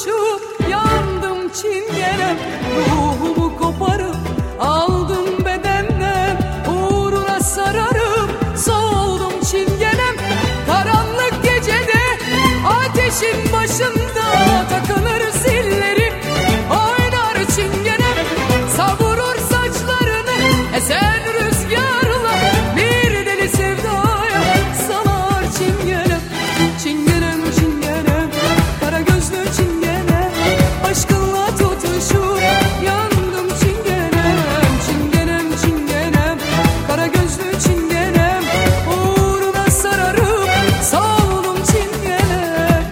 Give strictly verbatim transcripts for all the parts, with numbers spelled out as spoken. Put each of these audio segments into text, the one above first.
tutuşup yandım çingenem. Ruhumu koparıp aldım bedenden, uğruna sararıp soğudum çingenem. Karanlık gecede ateşin başında takılır zilleri, oynar çingenem. Savurur saçlarını esen rüzgarla, bir deli sevdaya salar çingenem. Çingenem çingenem, kara gözlü çingenem, aşkınla tutuşup yandım çingenem. Çingenem çingenem, kara gözlü çingenem, uğruna sararıp soğudum çingenem.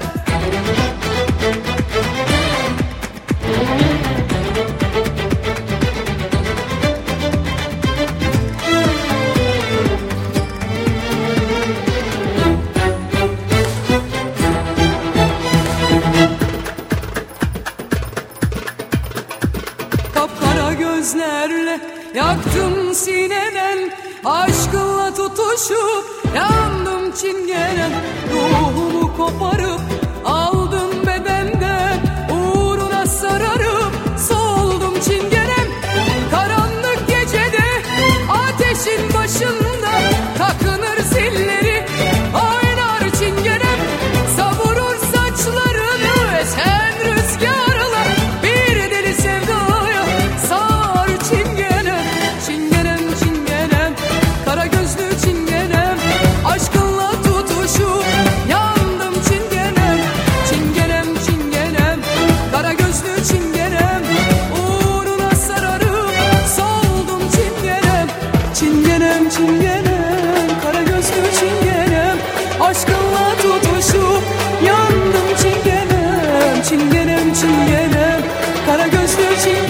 Kapkara gözlerle yaktım sineden, aşkınla tutuşup yandım çingenem. Ruhumu koparıp aldım bedenden, uğruna sararıp soğudum çingenem. Karanlık gecede ateşin başında takınır zilleri, oynar çingenem. Savurur saçlarını esen rüzgarla, bir deli sevdaya sar çingenem. Çingenem çingenem, kara gözlü çingenem, aşkınla tutuşup yandım çingenem. Çingenem çingenem, kara gözlü çingenem, uğruna sararıp soğudum çingenem. Çingenem çingenem, kara gözlü çingenem, aşkınla tutuşup yandım çingenem. Çingenem çingenem, kara gözlü çingenem,